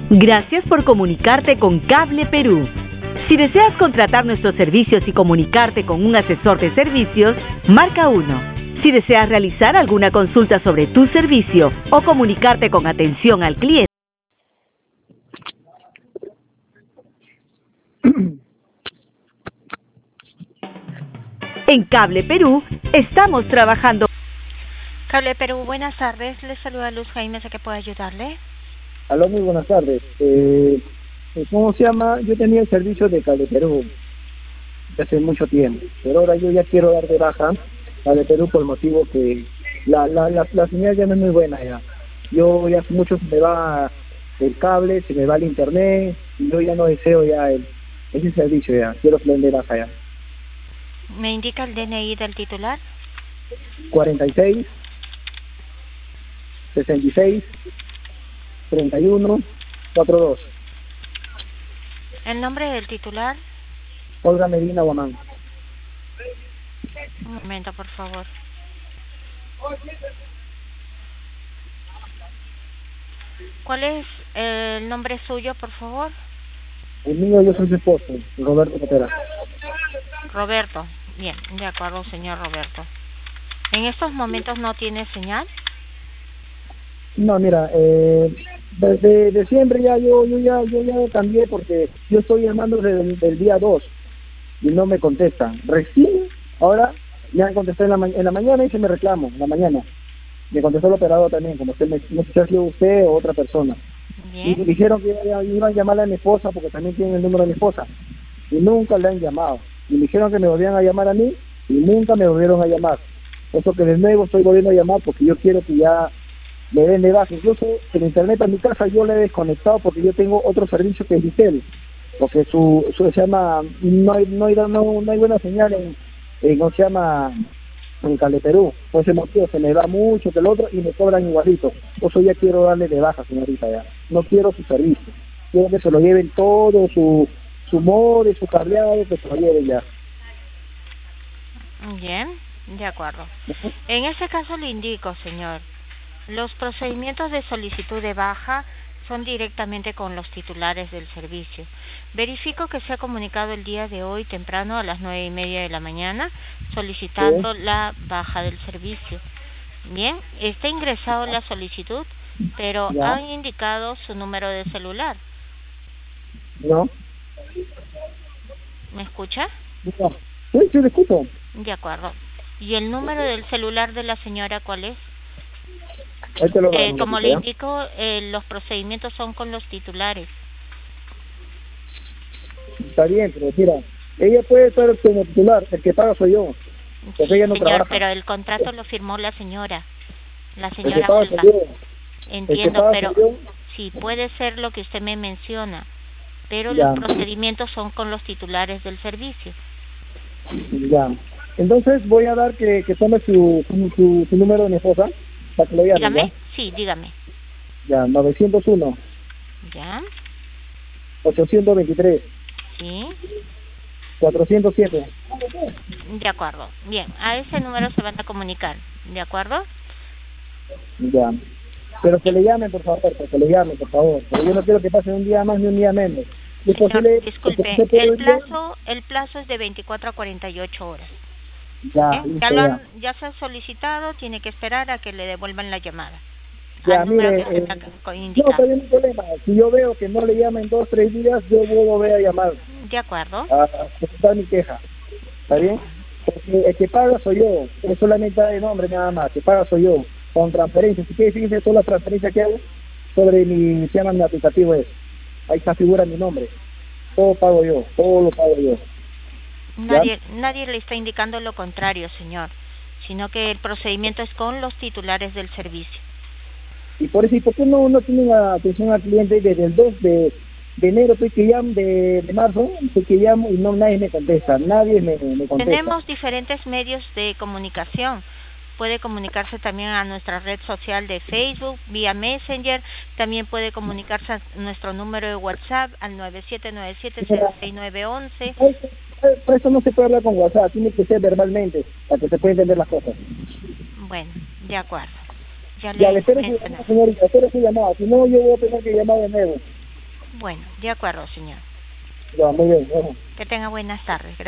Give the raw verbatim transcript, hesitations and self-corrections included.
Gracias por comunicarte con Cable Perú. Si deseas contratar nuestros servicios y comunicarte con un asesor de servicios, marca uno. Si deseas realizar alguna consulta sobre tu servicio o comunicarte con atención al cliente, en Cable Perú estamos trabajando. Cable Perú, buenas tardes. Les saluda Luz Jaime, ¿a qué puedo ayudarle? Aló, muy buenas tardes. Eh, ¿Cómo se llama? Yo tenía el servicio de Cable Perú hace mucho tiempo, pero ahora yo ya quiero dar de baja Cable Perú por el motivo que la, la, la, la señal ya no es muy buena ya. Yo ya mucho se me va el cable, se me va el internet, y yo ya no deseo ya el, ese servicio ya. Quiero que lo den de baja ya. ¿Me indica el D N I del titular? cuarenta y seis, sesenta y seis, treinta y uno, cuarenta y dos. ¿El nombre del titular? Olga Medina Guamán. Un momento, por favor. ¿Cuál es el nombre suyo, por favor? El mío, yo soy su esposo, Roberto Cotera. Roberto. Bien, de acuerdo, señor Roberto. ¿En estos momentos no tiene señal? No, mira, eh, desde de siempre ya yo, yo ya yo ya cambié porque yo estoy llamando desde el del día dos y no me contestan. Recién, ahora me han contestado en la, ma en la mañana y se me reclamo, en la mañana. Me contestó el operador también, como usted me, no sé si ha sido usted o otra persona. Bien. Y me dijeron que iban a llamarle a mi esposa porque también tienen el número de mi esposa. Y nunca le han llamado. Y me dijeron que me volvían a llamar a mí y nunca me volvieron a llamar. Por eso que de nuevo estoy volviendo a llamar porque yo quiero que ya me den de baja. Incluso el internet a mi casa yo le he desconectado porque yo tengo otro servicio que es Vitel, porque su, su se llama no hay no hay no, no hay buena señal en, en no se llama en Cable Perú. Por ese motivo se me va mucho que el otro y me cobran igualito. Por eso ya quiero darle de baja, señorita, ya no quiero su servicio, quiero que se lo lleven todo, su su mod y su cableado, que se lo lleven ya. Bien, de acuerdo. En ese caso le indico, señor, los procedimientos de solicitud de baja son directamente con los titulares del servicio. Verifico que se ha comunicado el día de hoy temprano a las nueve y media de la mañana solicitando sí. la baja del servicio. Bien, está ingresado la solicitud, pero ya. han indicado su número de celular. No. ¿Me escucha? No. Sí, sí, le escucho. De acuerdo. ¿Y el número del celular de la señora cuál es? Lo eh, como le indico, eh, los procedimientos son con los titulares. Está bien, pero mira, ella puede estar como titular, el que paga soy yo. Porque Sí, ella no señor, trabaja. pero el contrato lo firmó la señora. La El que señora paga Olga. soy yo. Entiendo, el que paga pero soy yo. sí, puede ser lo que usted me menciona, pero Ya. los procedimientos son con los titulares del servicio. Ya. Entonces voy a dar que, que tome su, su, su, su número de mi esposa para que lo llame. Dígame, ¿ya? sí, dígame. Ya, novecientos uno, Ya, ochocientos veintitrés, sí, cuatrocientos siete. de acuerdo. Bien, a ese número se van a comunicar, ¿de acuerdo? Ya. Pero que le llamen, por favor, que le llamen, por favor. Porque yo no quiero que pase un día más ni un día menos. Es Señor, posible, disculpe, se puede el ir- plazo, el plazo es de veinticuatro a cuarenta y ocho horas. Ya, ¿eh? listo, Ya, lo han, ya. ya se ha solicitado, tiene que esperar a que le devuelvan la llamada. Ya, al número mire, que usted eh, acá no, indica. está bien el problema. Si yo veo que no le llaman en dos, tres días, yo voy a volver a llamar De acuerdo. a presentar mi queja. ¿Está bien? Porque el que paga soy yo. Es solamente de nombre nada más. El que paga soy yo. Con transferencia. Si quiere fíjese todas las transferencias que hago sobre mi, se llama mi aplicativo es. Ahí está figura mi nombre. Todo pago yo. Todo lo pago yo. Nadie, nadie le está indicando lo contrario, señor, sino que el procedimiento es con los titulares del servicio. Y por eso, ¿y por qué no, no tienen atención al cliente desde el dos de, de enero? Estoy que llamo, de, de marzo, estoy que llamo y no nadie me contesta, nadie me, me contesta. Tenemos diferentes medios de comunicación. Puede comunicarse también a nuestra red social de Facebook, vía Messenger. También puede comunicarse a nuestro número de WhatsApp al nueve siete nueve siete cero seis nueve uno uno. Por eso no se puede hablar con WhatsApp, tiene que ser verbalmente, para que se pueda entender las cosas. Bueno, de acuerdo. Ya le Ya, le espero su mencioné. llamada, señorita, espero su llamada, si no yo voy a tener que llamar de nuevo. Bueno, de acuerdo, señor. Ya, muy bien. Bueno. Que tenga buenas tardes.